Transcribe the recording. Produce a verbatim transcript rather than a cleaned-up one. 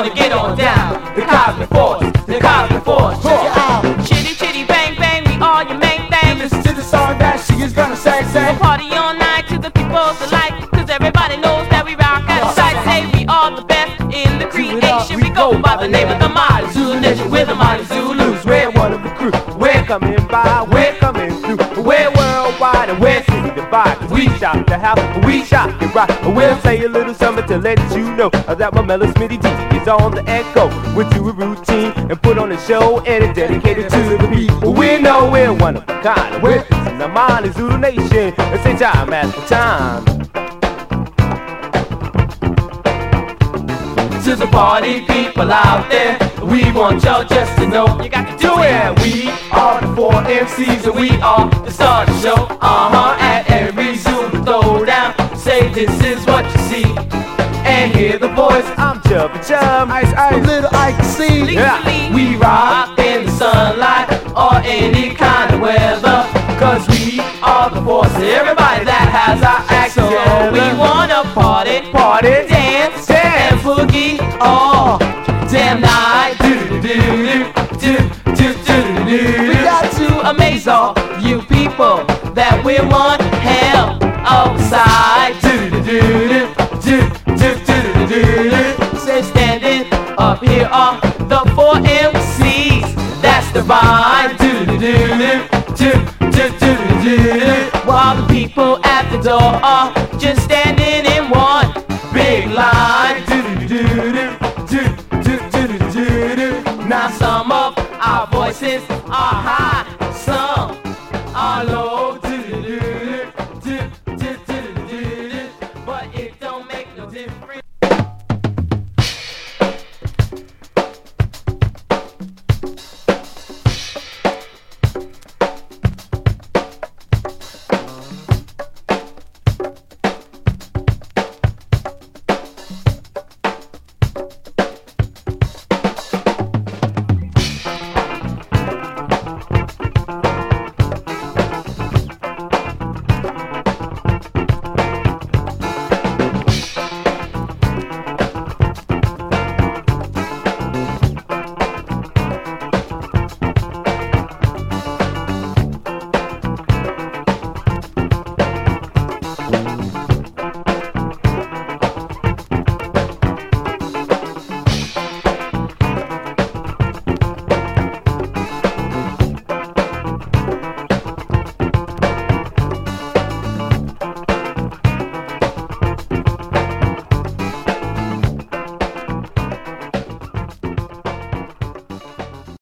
gonna get on down. The cosmic force, the cosmic force. Check it out. Chitty chitty bang bang, we all your main thing. Listen to the song that she is gonna say, say. We'll party all night to the people's delight, cause everybody knows that we rock at the sight. Say we are the best in the creation. We go by the name of the mighty Zulu Nation. We're the mighty Zulus. We're one of the crew. We're coming by, we're coming through. We're worldwide and we're city divide. We shop the house, we shop the rock. We'll say a little something to let you know that my Mellow Smitty D is on the echo. We'll do a routine and put on a show, and it's dedicated to the people. We know we're one of a kind. We're in the mighty Zulu Nation. At the same time, at the time. To the party people out there, we want y'all just to know you got to do it. We are the four M Cs and we are the star of the show. Uh-huh, at every Zulu throwdown, say this is what you see. And hear the voice, I'm Chubby Chum, Ice Ice, Little Ike C. Yeah. We rock in the sunlight or any kind of weather, cause we are the force. Everybody that has our action, so we wanna party, party, dance, and boogie all damn night. Do do do do do do do. We got to amaze all you people that we want hell outside. Do do do do do do do do. Say standing up here are the four M Cs. That's the vibe. Do do do do do do do do. While the people at the door are just standing in one big line. Do do do do do do do do do. Now some of our voices are high.